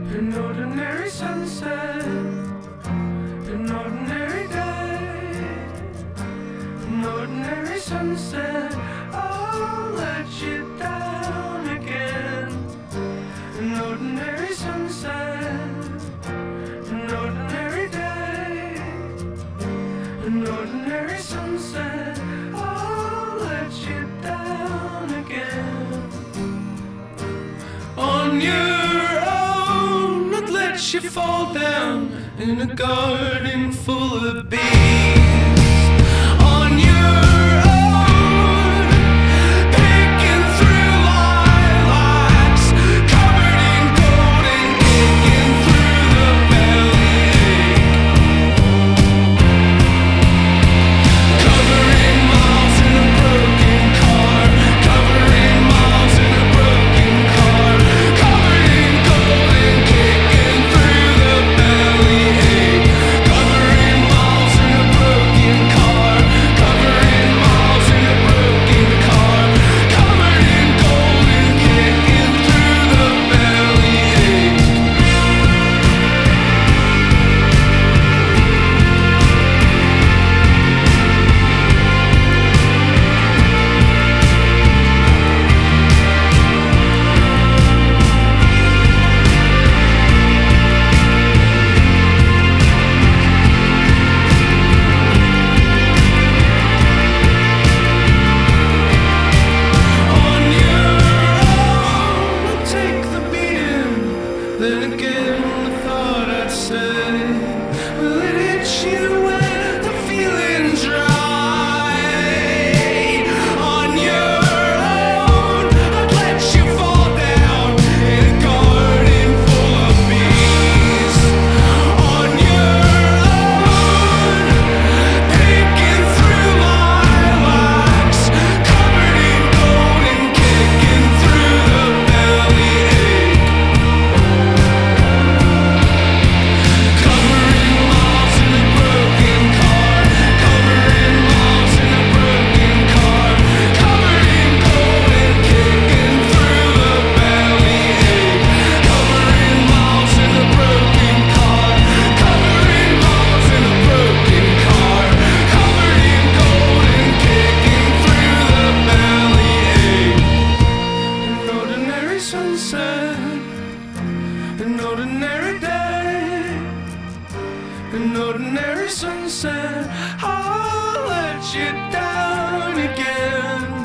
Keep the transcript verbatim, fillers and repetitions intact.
An ordinary sunset, an ordinary day, an ordinary sunset. I'll let you down again. An ordinary sunset, an ordinary day, an ordinary sunset. I'll let you down again. On your own, I'd let you fall down in a garden full of bees. On your own, picking through lilacs, covered in gold and kicking through the bellyache. Covering miles in a broken car, covering miles in a broken car, covered in gold and kicking through the bellyache. Covering miles in a broken car, covering miles in a broken car, covered in gold and kicking through the bellyache. On your own, I'll take the beating. Then again, I thought I'd say, will it hit you when the feeling's right? On your own, I'd let you fall down in a garden full of bees. On your own, picking through lilacs, covered in gold and kicking through the bellyache. Covering miles in a broken car, covering miles in a broken car, covered in gold and kicking through the bellyache. Covering miles in a broken car, covering miles in a broken car, covered in gold and kicking through the bellyache. An ordinary sunset, an ordinary day, an ordinary sunset. I'll let you down again.